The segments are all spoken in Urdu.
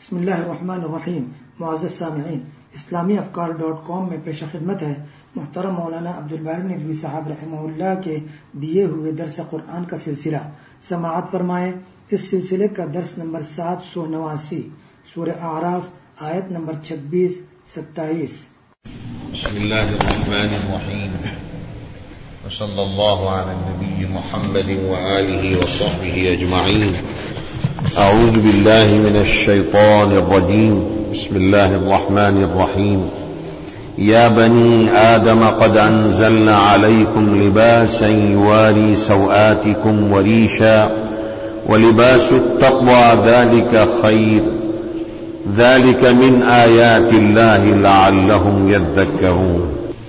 بسم اللہ الرحمن الرحیم. معزز سامعین، اسلامی افکار.com میں پیش خدمت ہے محترم مولانا عبدالباری ندوی صاحب رحمہ اللہ کے دیے ہوئے درس قرآن کا سلسلہ. سماعت فرمائیں. اس سلسلے کا درس نمبر 789، سورہ اعراف، آیت نمبر 26-27. بسم اللہ الرحمن الرحیم وصلی اللہ علی النبی محمد وآلہ وصحبہ اجمعین. اعوذ باللہ من الشیطان الرجیم. بسم اللہ الرحمن الرحیم. یا بنی آدم قد انزلنا علیکم لباسا یواری سوآتکم وریشا ولباس التقوى ذلك خیر ذلك من آیات اللہ لعلهم یذکرون.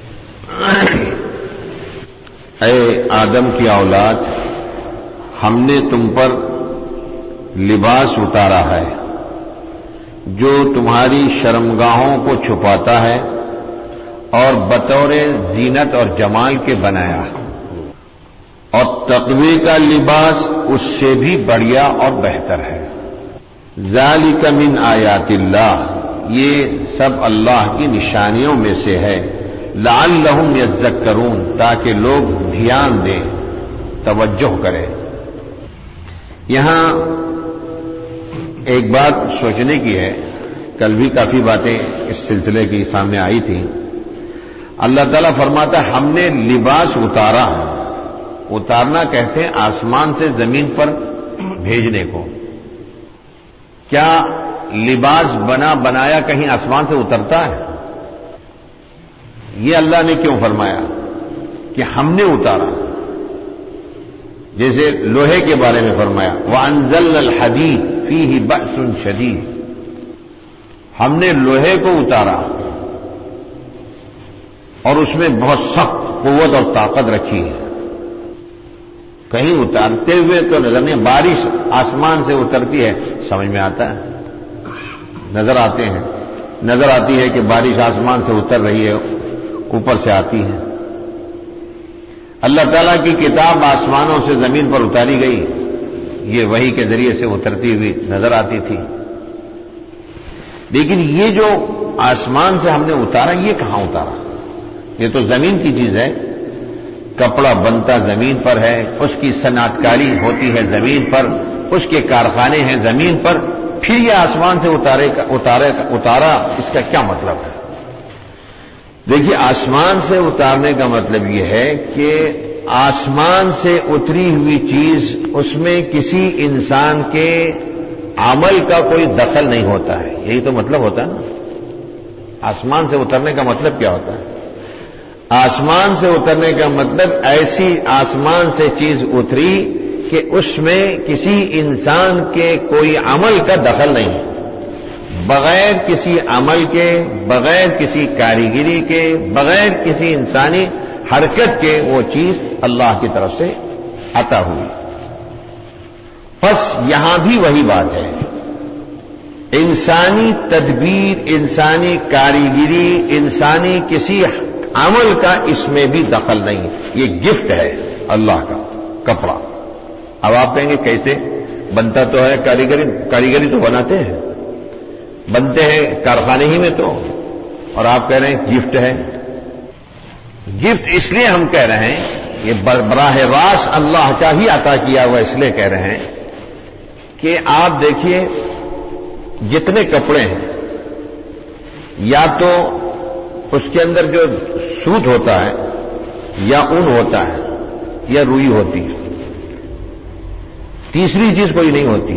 اے آدم کی اولاد، ہم نے تم پر لباس اتارا ہے جو تمہاری شرمگاہوں کو چھپاتا ہے اور بطور زینت اور جمال کے بنایا ہے، اور تقوی کا لباس اس سے بھی بڑھیا اور بہتر ہے. ذالک من آیات اللہ، یہ سب اللہ کی نشانیوں میں سے ہے. لعلہم یذکرون، تاکہ لوگ دھیان دیں، توجہ کریں. یہاں ایک بات سوچنے کی ہے. کل بھی کافی باتیں اس سلسلے کی سامنے آئی تھیں. اللہ تعالیٰ فرماتا ہے ہم نے لباس اتارا. اتارنا کہتے ہیں آسمان سے زمین پر بھیجنے کو. کیا لباس بنایا کہیں آسمان سے اترتا ہے؟ یہ اللہ نے کیوں فرمایا کہ ہم نے اتارا؟ جیسے لوہے کے بارے میں فرمایا وَأَنزَلْنَا الْحَدِيدَ فِيهِ بَأْسٌ شَدِيدٌ، ہم نے لوہے کو اتارا اور اس میں بہت سخت قوت اور طاقت رکھی ہے. کہیں اتارتے ہوئے تو نظر نہیں. بارش آسمان سے اترتی ہے سمجھ میں آتا ہے، نظر آتی ہے کہ بارش آسمان سے اتر رہی ہے، اوپر سے آتی ہے. اللہ تعالیٰ کی کتاب آسمانوں سے زمین پر اتاری گئی، یہ وحی کے ذریعے سے اترتی ہوئی نظر آتی تھی. لیکن یہ جو آسمان سے ہم نے اتارا، یہ کہاں اتارا؟ یہ تو زمین کی چیز ہے. کپڑا بنتا زمین پر ہے، اس کی صنعت کاری ہوتی ہے زمین پر، اس کے کارخانے ہیں زمین پر. پھر یہ آسمان سے اتارا، اس کا کیا مطلب ہے؟ دیکھیے، آسمان سے اتارنے کا مطلب یہ ہے کہ آسمان سے اتری ہوئی چیز، اس میں کسی انسان کے عمل کا کوئی دخل نہیں ہوتا ہے. یہی تو مطلب ہوتا ہے نا. آسمان سے اترنے کا مطلب کیا ہوتا ہے؟ آسمان سے اترنے کا مطلب ایسی آسمان سے چیز اتری کہ اس میں کسی انسان کے کوئی عمل کا دخل نہیں ہے. بغیر کسی عمل کے، بغیر کسی کاریگری کے، بغیر کسی انسانی حرکت کے وہ چیز اللہ کی طرف سے عطا ہوئی. بس یہاں بھی وہی بات ہے. انسانی تدبیر، انسانی کاریگری، انسانی کسی عمل کا اس میں بھی دخل نہیں. یہ گفٹ ہے اللہ کا کپڑا. اب آپ کہیں گے کیسے بنتا؟ تو ہے کاریگری تو بناتے ہیں، بنتے ہیں کارخانے ہی میں تو. اور آپ کہہ رہے ہیں گفٹ ہے. گفٹ اس لیے ہم کہہ رہے ہیں، یہ براہ راست اللہ کا ہی عطا کیا ہوا، اس لیے کہہ رہے ہیں کہ آپ دیکھیے جتنے کپڑے ہیں، یا تو اس کے اندر جو سوت ہوتا ہے، یا اون ہوتا ہے، یا روئی ہوتی ہے. تیسری چیز کوئی نہیں ہوتی.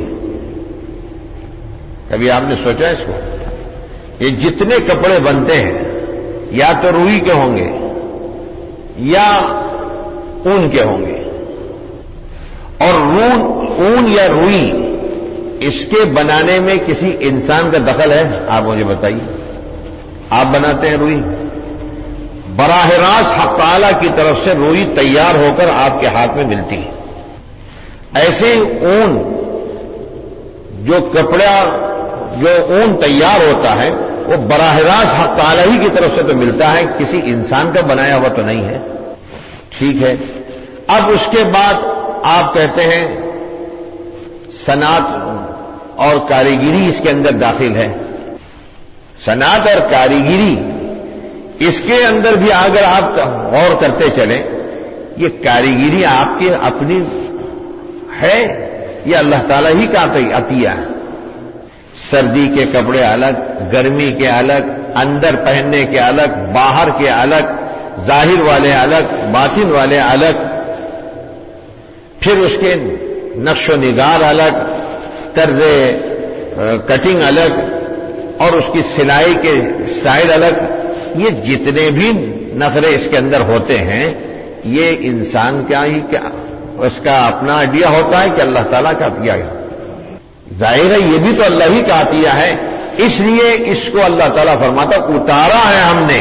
کبھی آپ نے سوچا اس کو؟ یہ جتنے کپڑے بنتے ہیں یا تو روئی کے ہوں گے یا اون کے ہوں گے. اور اون یا روئی، اس کے بنانے میں کسی انسان کا دخل ہے؟ آپ مجھے بتائیے. آپ بناتے ہیں روئی، براہ راست حق تعالیٰ کی طرف سے روئی تیار ہو کر آپ کے ہاتھ میں ملتی ہے. ایسے اون، جو اون تیار ہوتا ہے، وہ براہ راست حق تعالیٰ ہی کی طرف سے تو ملتا ہے، کسی انسان کا بنایا ہوا تو نہیں ہے. ٹھیک ہے. اب اس کے بعد آپ کہتے ہیں صنعت اور کاریگری اس کے اندر داخل ہے. صنعت اور کاریگری اس کے اندر بھی اگر آپ غور کرتے چلیں، یہ کاریگری آپ کی اپنی ہے یا اللہ تعالیٰ ہی کا عطیہ ہے؟ سردی کے کپڑے الگ، گرمی کے الگ، اندر پہننے کے الگ، باہر کے الگ، ظاہر والے الگ، باطن والے الگ، پھر اس کے نقش و نگار الگ، طرز کٹنگ الگ، اور اس کی سلائی کے سٹائل الگ. یہ جتنے بھی نخرے اس کے اندر ہوتے ہیں، یہ انسان کیا ہی کیا اس کا اپنا آئیڈیا ہوتا ہے کہ اللہ تعالیٰ کا عطیہ ہے؟ ظاہر ہے یہ بھی تو اللہ ہی کا عطیہ ہے. اس لیے اس کو اللہ تعالیٰ فرماتا اتارا ہے ہم نے.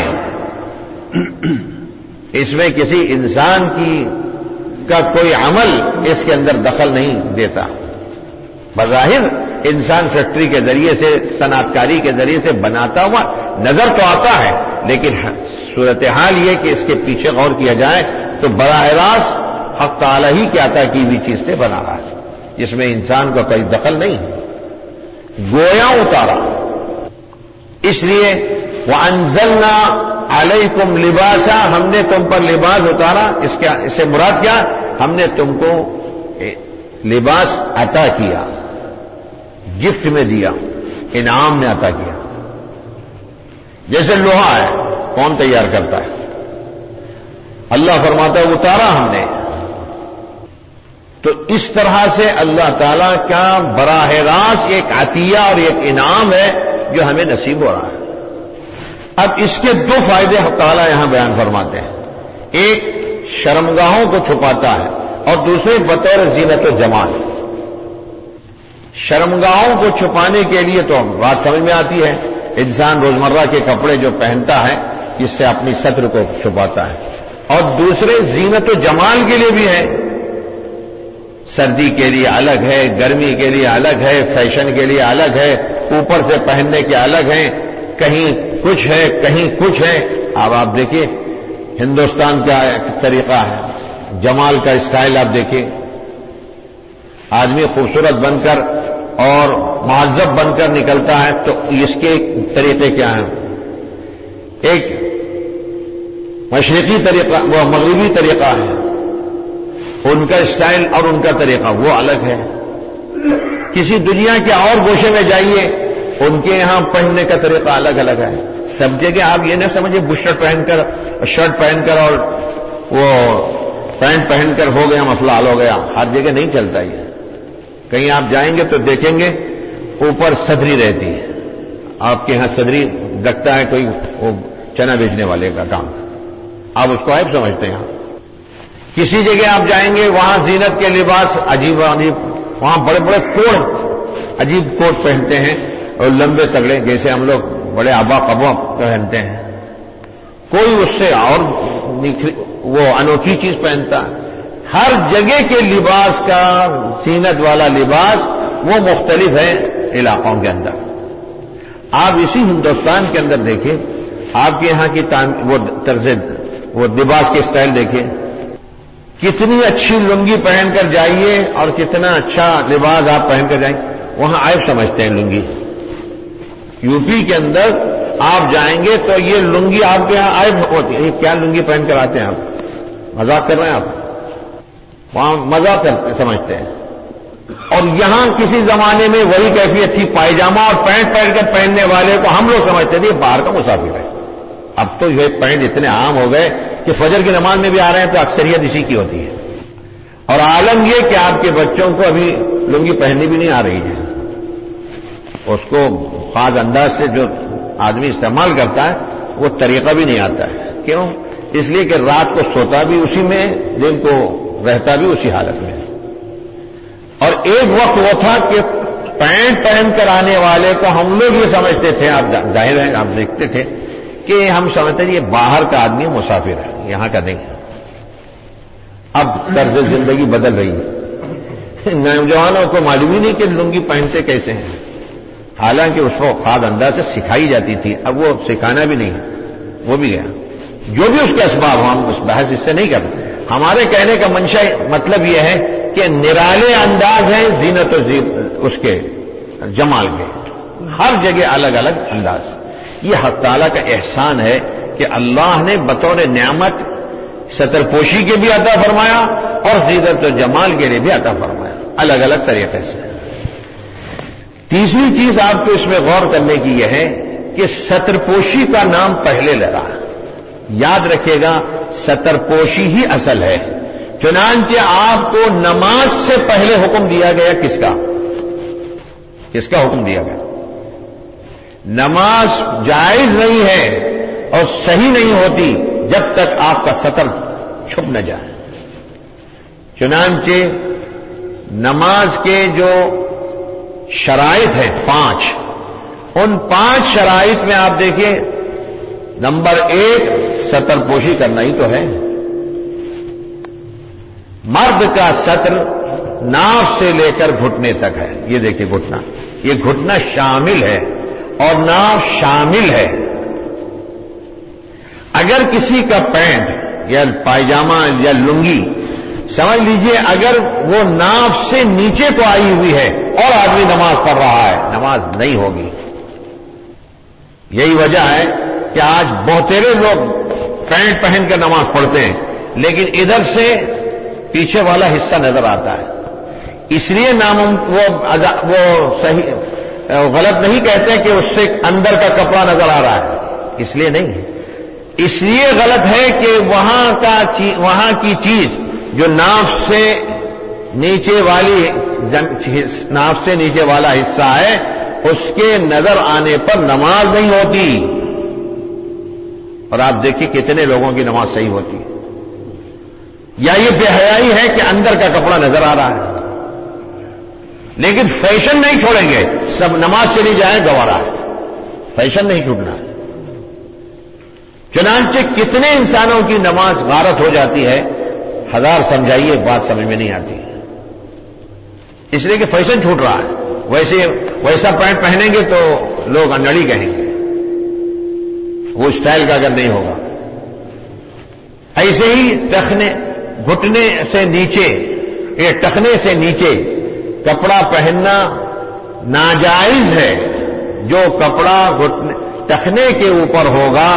اس میں کسی انسان کا کوئی عمل اس کے اندر دخل نہیں دیتا. بظاہر انسان فیکٹری کے ذریعے سے، صنعت کاری کے ذریعے سے بناتا ہوا نظر تو آتا ہے، لیکن صورتحال یہ کہ اس کے پیچھے غور کیا جائے تو براہ راست حق تعالی ہی کے عطا کی ہوئی چیز سے بنا رہا ہے، جس میں انسان کا کوئی دخل نہیں ہے. گویا اتارا. اس لیے وَأَنزَلْنَا عَلَيْكُمْ لِبَاسًا، ہم نے تم پر لباس اتارا. اس سے مراد کیا؟ ہم نے تم کو لباس عطا کیا، گفٹ میں دیا، انعام میں عطا کیا. جیسے لوہا ہے، کون تیار کرتا ہے؟ اللہ فرماتا ہے اتارا ہم نے. تو اس طرح سے اللہ تعالیٰ کا براہ راست ایک عطیہ اور ایک انعام ہے جو ہمیں نصیب ہو رہا ہے. اب اس کے دو فائدے اللہ تعالیٰ یہاں بیان فرماتے ہیں. ایک شرمگاہوں کو چھپاتا ہے، اور دوسرے بطور زینت و جمال. شرمگاہوں کو چھپانے کے لیے تو بات سمجھ میں آتی ہے، انسان روزمرہ کے کپڑے جو پہنتا ہے اس سے اپنی ستر کو چھپاتا ہے. اور دوسرے زینت و جمال کے لیے بھی ہے. سردی کے لیے الگ ہے، گرمی کے لیے الگ ہے، فیشن کے لیے الگ ہے، اوپر سے پہننے کے الگ ہیں، کہیں کچھ ہے کہیں کچھ ہے. اب آپ دیکھیے ہندوستان کا ایک طریقہ ہے، جمال کا اسٹائل آپ دیکھیے. آدمی خوبصورت بن کر اور مہذب بن کر نکلتا ہے تو اس کے طریقے کیا ہیں؟ ایک مشرقی طریقہ، وہ مغربی طریقہ ہے، ان کا اسٹائل اور ان کا طریقہ وہ الگ ہے. کسی دنیا کے اور گوشے میں جائیے، ان کے یہاں پہننے کا طریقہ الگ الگ ہے. سب جگہ آپ یہ نہ سمجھے بشرٹ پہن کر، شرٹ پہن کر اور وہ پینٹ پہن کر ہو گیا مسئلہ حل ہو گیا. ہر جگہ نہیں چلتا یہ. کہیں آپ جائیں گے تو دیکھیں گے اوپر صدری رہتی ہے. آپ کے یہاں صدری لگتا ہے کوئی وہ چنا بیچنے والے کا کام، آپ اس کو عیب سمجھتے ہیں. کسی جگہ آپ جائیں گے وہاں زینت کے لباس عجیب عجیب، وہاں بڑے بڑے کوٹ، عجیب کوٹ پہنتے ہیں اور لمبے تگڑے، جیسے ہم لوگ بڑے آبا قبا پہنتے ہیں. کوئی اس سے اور وہ انوکھی چیز پہنتا ہے. ہر جگہ کے لباس کا، زینت والا لباس وہ مختلف ہے علاقوں کے اندر. آپ اسی ہندوستان کے اندر دیکھیں، آپ کے یہاں کی وہ طرز وہ لباس کے اسٹائل دیکھیں. کتنی اچھی لنگی پہن کر جائیے اور کتنا اچھا لباس آپ پہن کر جائیں، وہاں عیب سمجھتے ہیں لنگی. یو پی کے اندر آپ جائیں گے تو یہ لنگی آپ کے یہاں عیب ہوتی ہے. یہ کیا لنگی پہن کر آتے ہیں آپ؟ مذاق کر رہے ہیں آپ؟ وہاں مذاق کرتے سمجھتے ہیں. اور یہاں کسی زمانے میں وہی کیفیت تھی، پائجامہ اور پینٹ پہن کر پہننے والے کو ہم لوگ سمجھتے تھے یہ باہر کا مسافر ہے. اب تو یہ پینٹ اتنے عام ہو گئے کہ فجر کی نماز میں بھی آ رہے ہیں تو اکثریت اسی کی ہوتی ہے. اور عالم یہ کہ آپ کے بچوں کو ابھی لنگی پہننی بھی نہیں آ رہی ہے. اس کو خاص انداز سے جو آدمی استعمال کرتا ہے وہ طریقہ بھی نہیں آتا ہے. کیوں؟ اس لیے کہ رات کو سوتا بھی اسی میں، دن کو رہتا بھی اسی حالت میں. اور ایک وقت وہ تھا کہ پینٹ پہن کر آنے والے کو ہم لوگ یہ سمجھتے تھے، آپ ظاہر ہے آپ دیکھتے تھے کہ ہم سمجھتے تھے یہ باہر کا آدمی مسافر ہے، یہاں کا نہیں. اب طرز زندگی بدل رہی ہے. نوجوانوں کو معلوم ہی نہیں کہ لنگی پہنتے کیسے ہیں، حالانکہ اس کو خاص انداز سے سکھائی جاتی تھی. اب وہ سکھانا بھی نہیں، وہ بھی گیا. جو بھی اس کے اسباب، ہم اس بحث اس سے نہیں کرتے. ہمارے کہنے کا منشا مطلب یہ ہے کہ نرالے انداز ہیں زینت و اس کے جمال کے، ہر جگہ الگ الگ انداز. یہ حق تعالیٰ کا احسان ہے کہ اللہ نے بطور نعمت ستر پوشی کے بھی عطا فرمایا اور زینت و جمال کے لیے بھی عطا فرمایا، الگ الگ طریقے سے. تیسری چیز آپ کو اس میں غور کرنے کی یہ ہے کہ ستر پوشی کا نام پہلے لگا. یاد رکھیے گا ستر پوشی ہی اصل ہے. چنانچہ آپ کو نماز سے پہلے حکم دیا گیا کس کا حکم دیا گیا؟ نماز جائز نہیں ہے اور صحیح نہیں ہوتی جب تک آپ کا ستر چھپ نہ جائے. چنانچہ نماز کے جو شرائط ہیں 5، ان 5 شرائط میں آپ دیکھیں نمبر 1 ستر پوشی کرنا ہی تو ہے. مرد کا ستر ناف سے لے کر گھٹنے تک ہے. یہ دیکھیں گھٹنا، یہ گھٹنا شامل ہے اور ناف شامل ہے. اگر کسی کا پینٹ یا پائجامہ یا لنگی سمجھ لیجئے اگر وہ ناف سے نیچے کو آئی ہوئی ہے اور آدمی نماز پڑھ رہا ہے، نماز نہیں ہوگی. یہی وجہ ہے کہ آج بہترے لوگ پینٹ پہن کر نماز پڑھتے ہیں لیکن ادھر سے پیچھے والا حصہ نظر آتا ہے. اس لیے وہ صحیح غلط نہیں کہتے کہ اس سے اندر کا کپڑا نظر آ رہا ہے، اس لیے نہیں. اس لیے غلط ہے کہ وہاں کی چیز جو ناف سے نیچے والا حصہ ہے اس کے نظر آنے پر نماز نہیں ہوتی. اور آپ دیکھیے کتنے لوگوں کی نماز صحیح ہوتی ہے. یا یہ بے حیائی ہے کہ اندر کا کپڑا نظر آ رہا ہے. لیکن فیشن نہیں چھوڑیں گے، سب نماز چلی جائیں گوارا ہے، فیشن نہیں چھوٹنا ہے. چنانچہ کتنے انسانوں کی نماز غارت ہو جاتی ہے، 1000 سمجھائیے بات سمجھ میں نہیں آتی، اس لیے کہ فیشن چھوٹ رہا ہے. ویسا پینٹ پہنیں گے تو لوگ انڑی کہیں گے، وہ اسٹائل کا اگر نہیں ہوگا. ایسے ہی گھٹنے سے نیچے، ٹخنے سے نیچے کپڑا پہننا ناجائز ہے. جو کپڑا ٹخنے کے اوپر ہوگا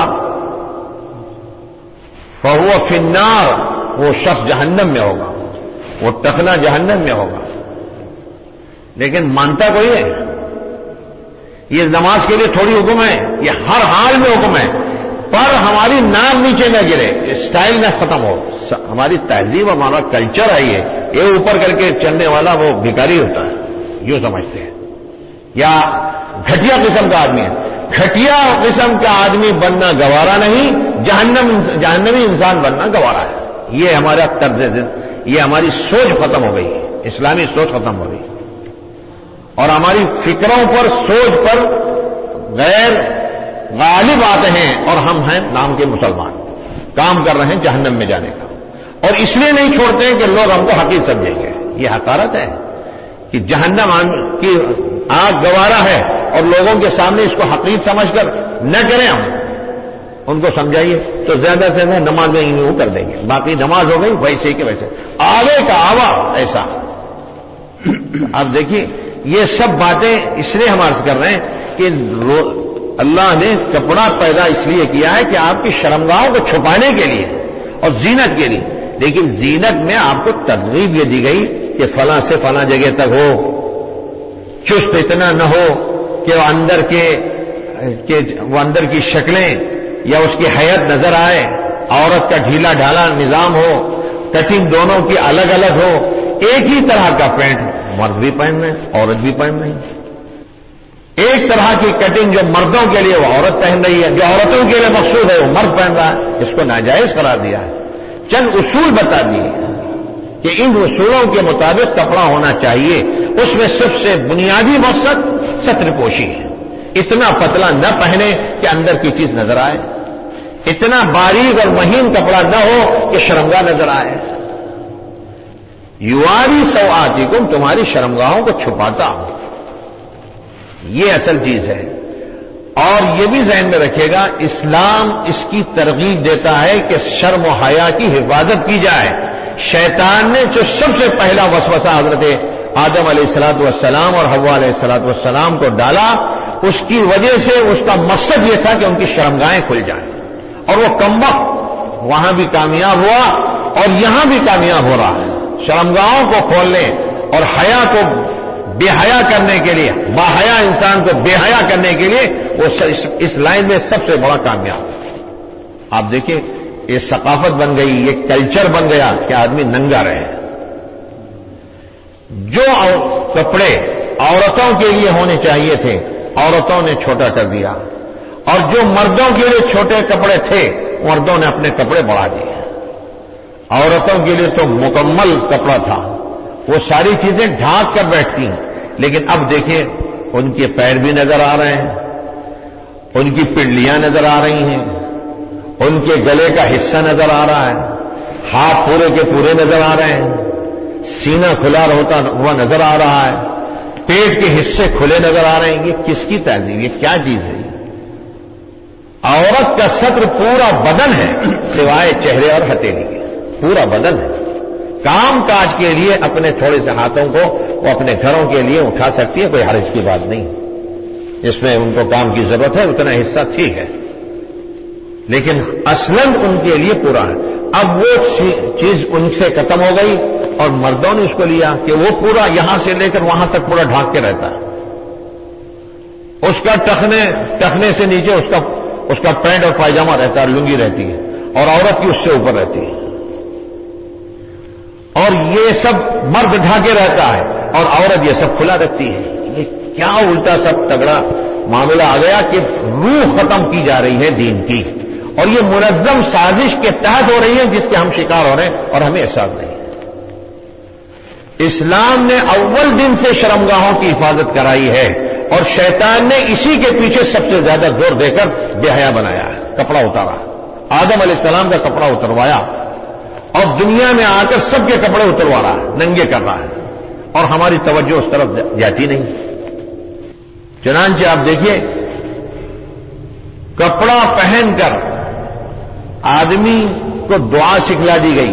فہو فی النار، وہ شخص جہنم میں ہوگا، وہ ٹخنا جہنم میں ہوگا. لیکن مانتا کوئی ہے؟ یہ نماز کے لیے تھوڑی حکم ہے، یہ ہر حال میں حکم ہے. پر ہماری ناک نیچے نہ گرے، اسٹائل نہ ختم ہو. ہماری تہذیب ہمارا کلچر ہے، یہ اوپر کر کے چلنے والا وہ بھکاری ہوتا ہے، یوں سمجھتے ہیں. یا گھٹیا قسم کا آدمی ہے. گھٹیا قسم کا آدمی بننا گوارا نہیں، جہنمی انسان بننا گوارا ہے. یہ ہمارا طرز، یہ ہماری سوچ ختم ہو گئی، اسلامی سوچ ختم ہو گئی. اور ہماری فکروں پر، سوچ پر غیر غالب آتے ہیں اور ہم ہیں نام کے مسلمان، کام کر رہے ہیں جہنم میں جانے کا. اور اس لیے نہیں چھوڑتے ہیں کہ لوگ ہم کو حقیر سمجھیں گے. یہ حقارت ہے کہ جہنم کی آگ گوارا ہے اور لوگوں کے سامنے اس کو حقیر سمجھ کر نہ کریں. ہم ان کو سمجھائیے تو زیادہ سے زیادہ نماز میں یوں کر دیں گے، باقی نماز ہو گئی ویسے کہ ویسے، آگے کا آوا ایسا. اب دیکھیے یہ سب باتیں اس لیے ہم عرض کر رہے ہیں کہ اللہ نے کپڑا پیدا اس لیے کیا ہے کہ آپ کی شرمگاہوں کو چھپانے کے لیے اور زینت کے لیے. لیکن زینت میں آپ کو ترغیب یہ دی گئی کہ فلاں سے فلاں جگہ تک ہو، چست اتنا نہ ہو کہ وہ اندر کی شکلیں یا اس کی حیت نظر آئے، عورت کا ڈھیلا ڈھالا نظام ہو، کٹنگ دونوں کی الگ الگ ہو. ایک ہی طرح کا پینٹ مرد بھی پہن رہے ہیں، عورت بھی پہن رہی ہے. ایک طرح کی کٹنگ جو مردوں کے لیے وہ عورت پہن رہی ہے، جو عورتوں کے لیے مخصوص ہے وہ مرد پہن رہا ہے. اس کو ناجائز قرار دیا ہے. چند اصول بتا دیے کہ ان اصولوں کے مطابق کپڑا ہونا چاہیے. اس میں سب سے بنیادی مقصد ستر پوشی ہے. اتنا پتلا نہ پہنے کہ اندر کی چیز نظر آئے، اتنا باریک اور مہین کپڑا نہ ہو کہ شرمگاہ نظر آئے. یواری سوآتکم، تمہاری شرمگاہوں کو چھپاتا ہوں. یہ اصل چیز ہے. اور یہ بھی ذہن میں رکھے گا اسلام اس کی ترغیب دیتا ہے کہ شرم و حیا کی حفاظت کی جائے. شیطان نے جو سب سے پہلا وسوسہ حضرت آدم علیہ الصلوۃ والسلام اور حوا علیہ الصلوۃ والسلام کو ڈالا، اس کی وجہ سے اس کا مقصد یہ تھا کہ ان کی شرمگاہیں کھل جائیں، اور وہ کمبخت وہاں بھی کامیاب ہوا اور یہاں بھی کامیاب ہو رہا ہے۔ شرمگاہوں کو کھولنے اور حیا کو بے حیا کرنے کے لیے، باحیا انسان کو بے حیا کرنے کے لیے وہ اس لائن میں سب سے بڑا کامیاب ہے۔ آپ دیکھیں، یہ ثقافت بن گئی، یہ کلچر بن گیا کہ آدمی ننگا رہے۔ جو کپڑے عورتوں کے لیے ہونے چاہیے تھے عورتوں نے چھوٹا کر دیا، اور جو مردوں کے لیے چھوٹے کپڑے تھے مردوں نے اپنے کپڑے بڑھا دیے۔ عورتوں کے لیے تو مکمل کپڑا تھا، وہ ساری چیزیں ڈھانک کر بیٹھتی ہیں، لیکن اب دیکھیں ان کے پیر بھی نظر آ رہے ہیں، ان کی پنڈلیاں نظر آ رہی ہیں، ان کے گلے کا حصہ نظر آ رہا ہے، ہاتھ پورے کے پورے نظر آ رہے ہیں، سینہ کھلا ہوتا ہوا نظر آ رہا ہے، پیٹ کے حصے کھلے نظر آ رہے ہیں۔ یہ کس کی تہذیب، یہ کیا چیز ہے؟ عورت کا ستر پورا بدن ہے سوائے چہرے اور ہتھیلی کے، پورا بدن ہے۔ کام کاج کے لیے اپنے تھوڑے سے ہاتھوں کو وہ اپنے گھروں کے لیے اٹھا سکتی ہے، کوئی حرج کی بات نہیں، جس میں ان کو کام کی ضرورت ہے اتنا حصہ ٹھیک ہے، لیکن اصلاً ان کے لیے پورا ہے۔ اب وہ چیز ان سے ختم ہو گئی اور مردوں نے اس کو لیا کہ وہ پورا یہاں سے لے کر وہاں تک پورا ڈھانک کے رہتا ہے، اس کا ٹخنے سے نیچے اس کا پینٹ اور پائجامہ رہتا ہے، لنگی رہتی ہے، اور عورت کی اس سے اوپر رہتی ہے، اور یہ سب مرد ڈھانکے رہتا ہے اور عورت یہ سب کھلا رکھتی ہے۔ یہ کیا الٹا سب تگڑا معاملہ آ گیا کہ روح ختم کی جا رہی ہے دین کی، اور یہ منظم سازش کے تحت ہو رہی ہے جس کے ہم شکار ہو رہے ہیں اور ہمیں احساس نہیں ہے۔ اسلام نے اول دن سے شرمگاہوں کی حفاظت کرائی ہے، اور شیطان نے اسی کے پیچھے سب سے زیادہ زور دے کر بے حیا بنایا ہے، کپڑا اتارا، آدم علیہ السلام کا کپڑا اتروایا، اور دنیا میں آ کر سب کے کپڑے اتروا رہا ہے، ننگے کر رہا ہے، اور ہماری توجہ اس طرف جاتی نہیں۔ چنانچہ آپ دیکھیے، کپڑا پہن کر آدمی کو دعا سکھلا دی گئی،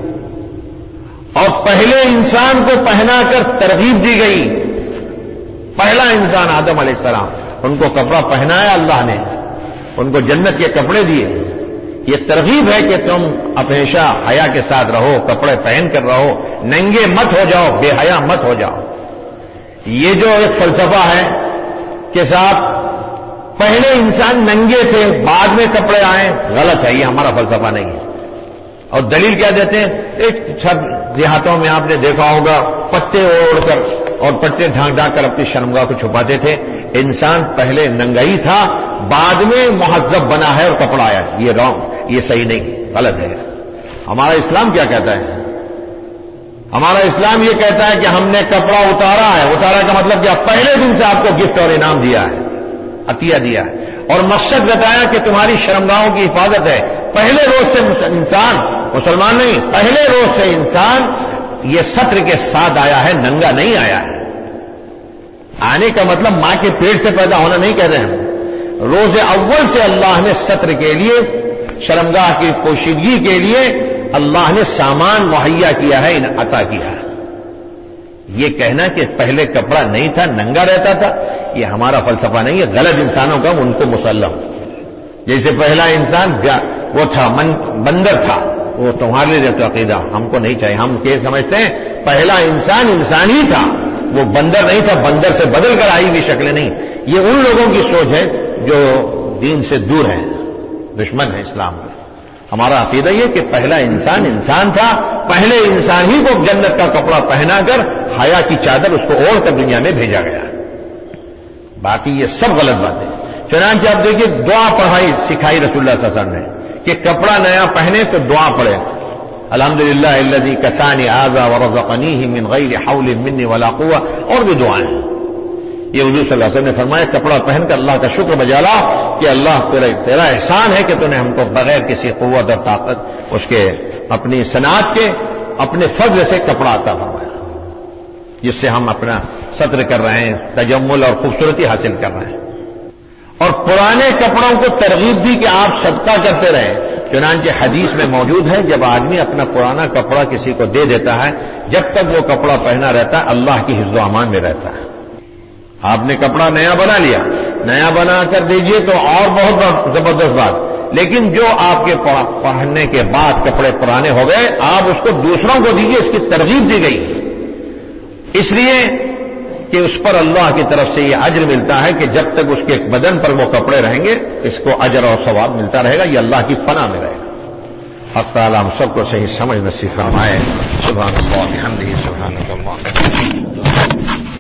اور پہلے انسان کو پہنا کر ترغیب دی گئی۔ پہلا انسان آدم علیہ السلام، ان کو کپڑا پہنایا اللہ نے، ان کو جنت کے کپڑے دیے۔ یہ ترغیب ہے کہ تم ہمیشہ حیا کے ساتھ رہو، کپڑے پہن کر رہو، ننگے مت ہو جاؤ، بے حیا مت ہو جاؤ۔ یہ جو ایک فلسفہ ہے کہ صاحب پہلے انسان ننگے تھے بعد میں کپڑے آئے، غلط ہے، یہ ہمارا فلسفہ نہیں ہے۔ اور دلیل کیا دیتے ہیں؟ ایک سب دیہاتوں میں آپ نے دیکھا ہوگا پتے اوڑھ کر اور پٹے ڈھانک کر اپنی شرمگاہ کو چھپاتے تھے۔ انسان پہلے ننگئی تھا، بعد میں مہذب بنا ہے اور کپڑا آیا۔ یہ رانگ، یہ صحیح نہیں، غلط ہے۔ ہمارا اسلام کیا کہتا ہے؟ ہمارا اسلام یہ کہتا ہے کہ ہم نے کپڑا اتارا ہے، اتارا کا مطلب کیا؟ پہلے دن سے آپ کو گفٹ اور انعام دیا ہے، عطیہ دیا ہے، اور مقصد بتایا کہ تمہاری شرمگاہوں کی حفاظت ہے۔ پہلے روز سے انسان مسلمان نہیں، پہلے روز سے انسان یہ ستر کے ساتھ آیا ہے، ننگا نہیں آیا ہے۔ آنے کا مطلب ماں کے پیٹ سے پیدا ہونا نہیں کہہ رہے ہیں، روز اول سے اللہ نے ستر کے لیے، شرمگاہ کی پوشیدگی کے لیے اللہ نے سامان مہیا کیا ہے، عطا کیا ہے۔ یہ کہنا کہ پہلے کپڑا نہیں تھا، ننگا رہتا تھا، یہ ہمارا فلسفہ نہیں ہے، غلط انسانوں کا ان کو مسلم۔ جیسے پہلا انسان وہ تھا بندر تھا، وہ تمہارے لیے تو عقیدہ ہم کو نہیں چاہیے۔ ہم یہ سمجھتے ہیں پہلا انسان انسان ہی تھا، وہ بندر نہیں تھا، بندر سے بدل کر آئی ہوئی شکلیں نہیں۔ یہ ان لوگوں کی سوچ ہے جو دین سے دور ہیں، دشمن ہے اسلام کے۔ ہمارا عقیدہ یہ کہ پہلا انسان انسان تھا، پہلے انسان ہی کو جنت کا کپڑا پہنا کر حیا کی چادر اس کو اوڑھ کر دنیا میں بھیجا گیا۔ باقی یہ سب غلط باتیں۔ چنانچہ آپ دیکھیے دعا پڑھائی سکھائی رسول اللہ صلی اللہ علیہ وسلم نے کہ کپڑا نیا پہنے تو دعا پڑھے، الحمدللہ الذی کسانی ھذا ورزقنیہ من غیر حول منی ولا قوہ، اور بھی دعائیں ہیں۔ یہ حضور صلی اللہ علیہ وسلم نے فرمایا کپڑا پہن کر اللہ کا شکر بجا لا کہ اللہ تیرا احسان ہے کہ تو نے ہم کو بغیر کسی قوت اور طاقت اس کے اپنی صنعت کے اپنے فضل سے کپڑا عطا فرمایا، جس سے ہم اپنا ستر کر رہے ہیں، تجمل اور خوبصورتی حاصل کر رہے ہیں۔ اور پرانے کپڑوں کو ترغیب دی کہ آپ صدقہ کرتے رہیں، چنانچہ حدیث میں موجود ہے جب آدمی اپنا پرانا کپڑا کسی کو دے دیتا ہے جب تک وہ کپڑا پہنا رہتا ہے اللہ کی حفظ و امان میں رہتا ہے. آپ نے کپڑا نیا بنا لیا, نیا بنا کر دیجئے تو اور بہت زبردست بات, لیکن جو آپ کے پہننے کے بعد کپڑے پرانے ہو گئے آپ اس کو دوسروں کو دیجئے, اس کی ترغیب دی گئی اس لیے کہ اس پر اللہ کی طرف سے یہ اجر ملتا ہے کہ جب تک اس کے بدن پر وہ کپڑے رہیں گے اس کو اجر اور ثواب ملتا رہے گا, یہ اللہ کی پناہ میں رہے گا. حق تعالی ہم سب کو صحیح سمجھ نصیب فرمائے. سبحان اللہ بحمدہ سبحانک اللہم.